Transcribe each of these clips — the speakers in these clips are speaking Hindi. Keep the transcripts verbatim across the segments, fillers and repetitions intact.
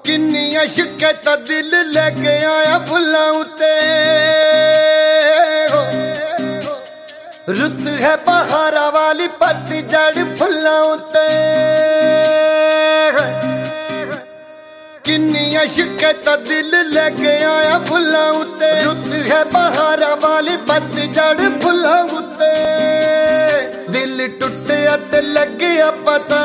किन्नियां शिकैतां दिल लेके आया फुल्लां उत्ते। रुत है बहारा वाली पतझड़ फुल्लां उत्ते। किन्नियां शिकैतां दिल लेके आया फुल्लां उत्ते। रुत है बहारा वाली पतझड़ फुल्लां उत्ते। दिल टुटिया ते लग्गिया पता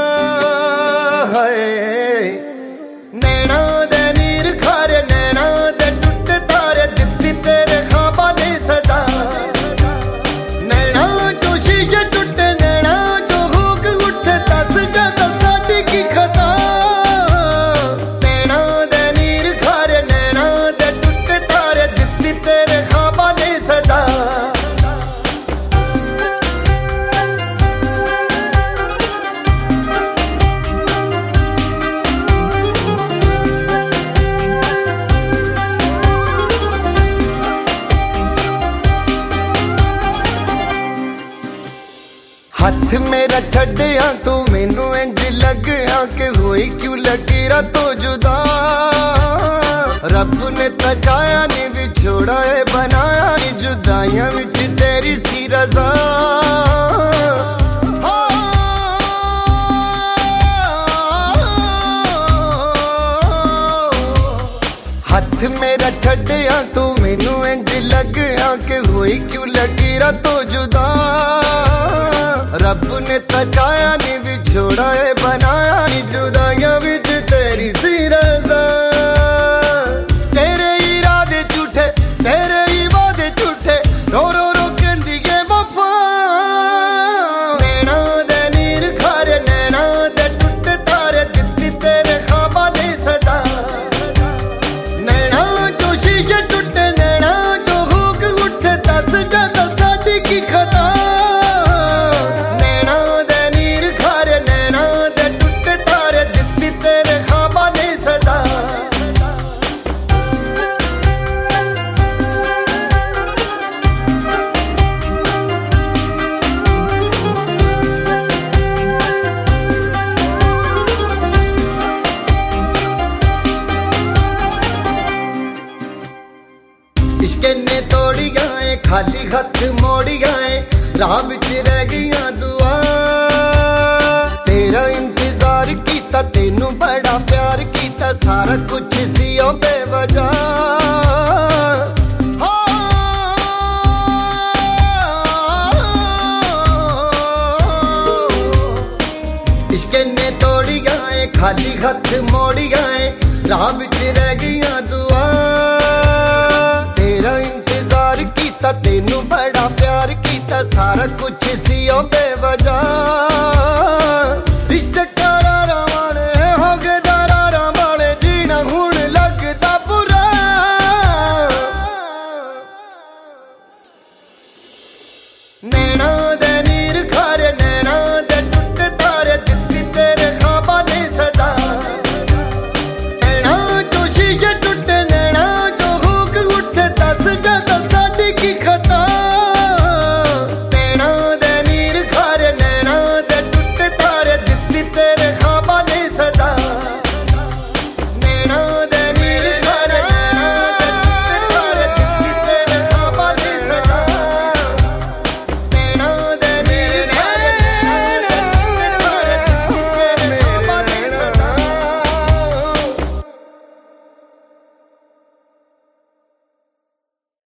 है नैना दे नीर खारे नैना दे टुटे तारे दित्ती तेरे ख्वाबा ने सजा। नैना जो शीशे टुटे नैना जो हुक उठे दस ज्यादा साडी की खता। नैना दे नीर खारे नैना दे टुटे तारे दित्ती तेरे ख्वाबा ने सजा। हथ मेरा छड़िया तू मैनू इंज लग्या कि होई क्यों लकीरा तो जुदा। रब ने तकाया नी विछोड़ा है बनाया नी जुदाइयां विच तेरी सी रज़ा। हथ मेरा छड़िया तू मैनू इंज लग्या कि होई क्यों लकीरा तो जुदा। रब ने तकाया नी विछोड़ा है बनाया नी जुदाइयां विच तेरी सी रज़ा। तेरे इरादे झूठे तेरे ही वादे झूठे रो रो रो कहंदी है वफा। नैना दे नीर खारे नैना दे टुटे तारे दित्ती तेरे ख्वाबा ने सजा। नैना जो शीशे टुटे नैना जो हुक उठे दस ज्यादा साडी की खता। इश्क ने तोड़िया है खाली हथ मोड़िया है राह विच रह गईयां दुआ। तेरा इंतजार कीता तेनू बड़ा प्यार कीता सारा कुछ सी ओ बेवजह। इश्क ने तोड़िया है खाली हथ मोड़िया है राह विच रह गईयां दुआ। तेरा इंतजार कीता तेनू बड़ा प्यार कीता सारा कुछ